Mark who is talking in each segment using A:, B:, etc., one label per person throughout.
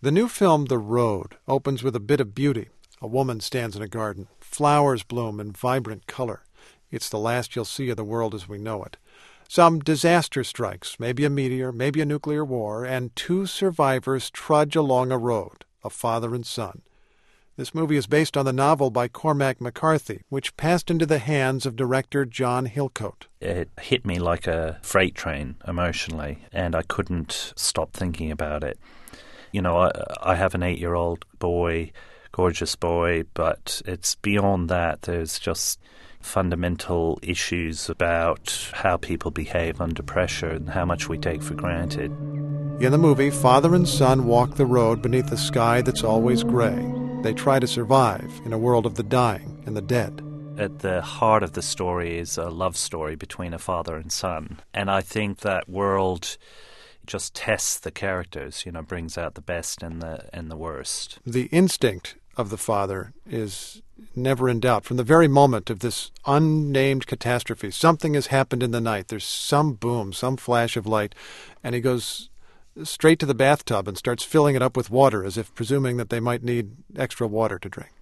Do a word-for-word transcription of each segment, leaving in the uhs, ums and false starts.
A: The new film, The Road, opens with a bit of beauty. A woman stands in a garden. Flowers bloom in vibrant color. It's the last you'll see of the world as we know it. Some disaster strikes, maybe a meteor, maybe a nuclear war, and two survivors trudge along a road, a father and son. This movie is based on the novel by Cormac McCarthy, which passed into the hands of director John Hillcoat.
B: It hit me like a freight train emotionally, and I couldn't stop thinking about it. You know, I, I have an eight-year-old boy, gorgeous boy, but it's beyond that. There's just fundamental issues about how people behave under pressure and how much we take for granted.
A: In the movie, father and son walk the road beneath a sky that's always gray. They try to survive in a world of the dying and the dead.
B: At the heart of the story is a love story between a father and son. And I think that world just tests the characters, you know, brings out the best and the and the worst.
A: The instinct of the father is never in doubt. From the very moment of this unnamed catastrophe, something has happened in the night. There's some boom, some flash of light, and he goes straight to the bathtub and starts filling it up with water, as if presuming that they might need extra water to drink.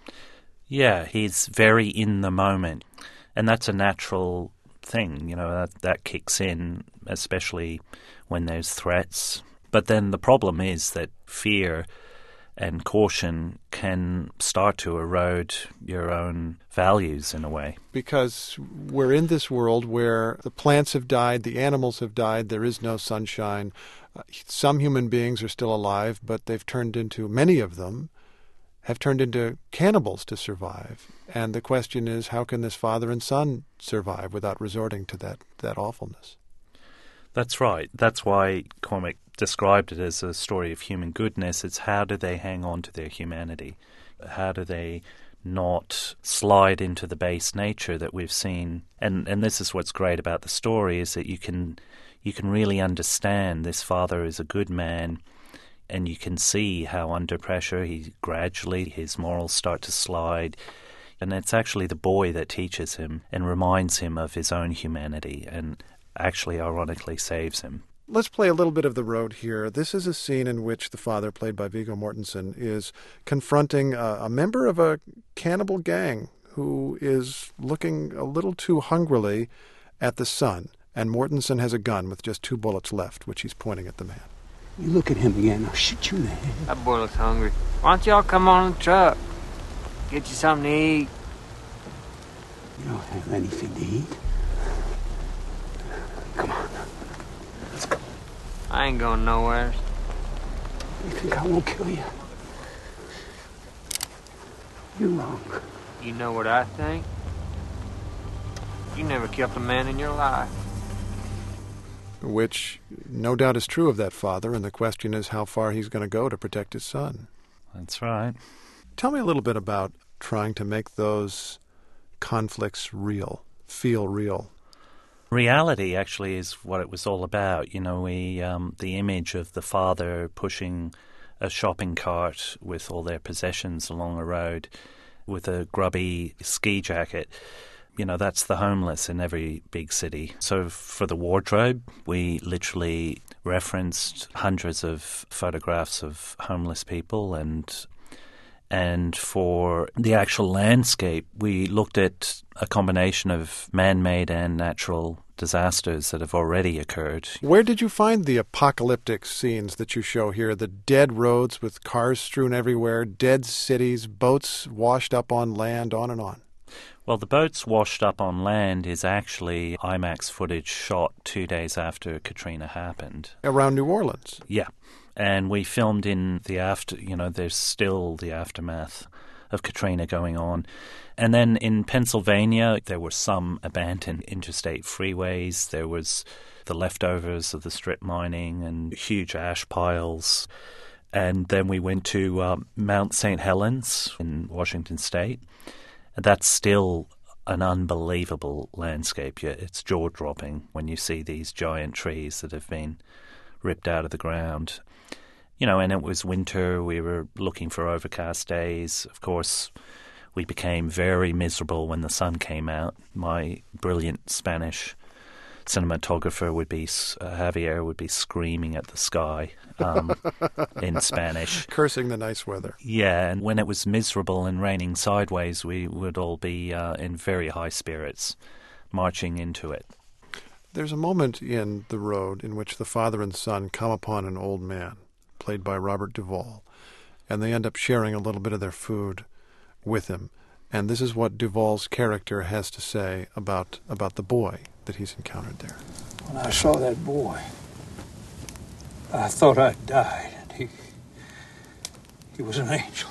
B: Yeah, he's very in the moment, and that's a natural thing, you know, that, that kicks in, especially when there's threats. But then the problem is that fear and caution can start to erode your own values in a way.
A: Because we're in this world where the plants have died, the animals have died, there is no sunshine. Uh, some human beings are still alive, but they've turned into, many of them, have turned into cannibals to survive. And the question is, how can this father and son survive without resorting to that, that awfulness?
B: That's right. That's why Cormac described it as a story of human goodness. It's how do they hang on to their humanity? How do they not slide into the base nature that we've seen? And and this is what's great about the story, is that you can you can really understand this father is a good man, and you can see how under pressure he gradually his morals start to slide. And it's actually the boy that teaches him and reminds him of his own humanity and actually ironically saves him.
A: Let's play a little bit of The Road here. This is a scene in which the father, played by Viggo Mortensen, is confronting a, a member of a cannibal gang who is looking a little too hungrily at the son. And Mortensen has a gun with just two bullets left, which he's pointing at the man.
C: You look at him again, I'll shoot you in the head.
D: That boy looks hungry. Why don't y'all come on the truck? Get you something to eat.
C: You don't have anything to eat. Come on. Let's go.
D: I ain't going nowhere.
C: You think I won't kill you? You're wrong.
D: You know what I think? You never killed a man in your life.
A: Which no doubt is true of that father, and the question is how far he's going to go to protect his son.
B: That's right.
A: Tell me a little bit about trying to make those conflicts real, feel real.
B: Reality actually is what it was all about. You know, we um, the image of the father pushing a shopping cart with all their possessions along a road with a grubby ski jacket. You know, that's the homeless in every big city. So for the wardrobe, we literally referenced hundreds of photographs of homeless people, and and for the actual landscape, we looked at a combination of man-made and natural disasters that have already occurred.
A: Where did you find the apocalyptic scenes that you show here? The dead roads with cars strewn everywhere, dead cities, boats washed up on land, on and on.
B: Well, the boats washed up on land is actually IMAX footage shot two days after Katrina happened.
A: Around New Orleans?
B: Yeah. And we filmed in the after, you know, there's still the aftermath of Katrina going on. And then in Pennsylvania, there were some abandoned interstate freeways. There was the leftovers of the strip mining and huge ash piles. And then we went to um, Mount Saint Helens in Washington State. And that's still an unbelievable landscape. It's jaw-dropping when you see these giant trees that have been ripped out of the ground. You know, and it was winter. We were looking for overcast days. Of course, we became very miserable when the sun came out. My brilliant Spanish cinematographer would be, uh, Javier would be screaming at the sky um, in Spanish.
A: Cursing the nice weather.
B: Yeah, and when it was miserable and raining sideways, we would all be uh, in very high spirits, marching into it.
A: There's a moment in The Road in which the father and son come upon an old man, played by Robert Duvall, and they end up sharing a little bit of their food with him. And this is what Duvall's character has to say about about the boy that he's encountered there.
C: When I saw that boy, I thought I'd died, and he, he was an angel.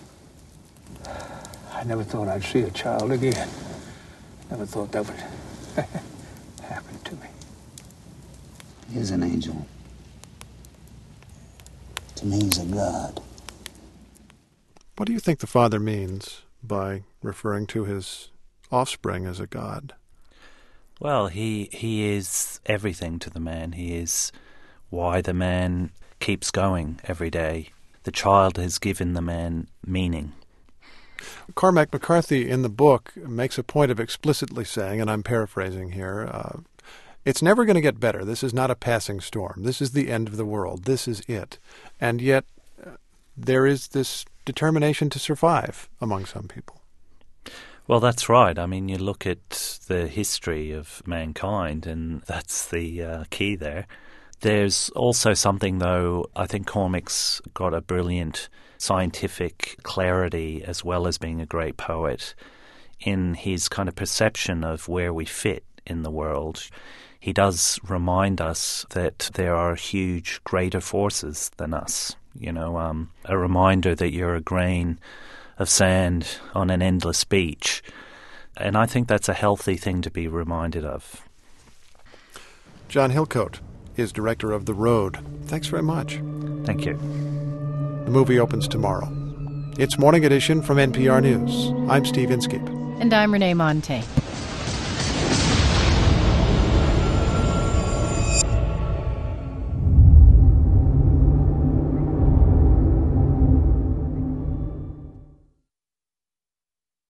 C: I never thought I'd see a child again. Never thought that would happen to me.
E: He is an angel. To me, he's a god.
A: What do you think the father means by referring to his offspring as a god?
B: Well, he he is everything to the man. He is why the man keeps going every day. The child has given the man meaning.
A: Cormac McCarthy in the book makes a point of explicitly saying, and I'm paraphrasing here, uh, it's never going to get better. This is not a passing storm. This is the end of the world. This is it. And yet uh, there is this determination to survive among some people.
B: Well, that's right. I mean, you look at the history of mankind, and that's the uh, key there. There's also something, though, I think Cormac's got a brilliant scientific clarity as well as being a great poet in his kind of perception of where we fit in the world. He does remind us that there are huge, greater forces than us. You know, um, a reminder that you're a grain of sand on an endless beach. And I think that's a healthy thing to be reminded of.
A: John Hillcoat is director of The Road. Thanks very much.
B: Thank you.
A: The movie opens tomorrow. It's Morning Edition from N P R News. I'm Steve Inskeep.
F: And I'm Renee Montagne.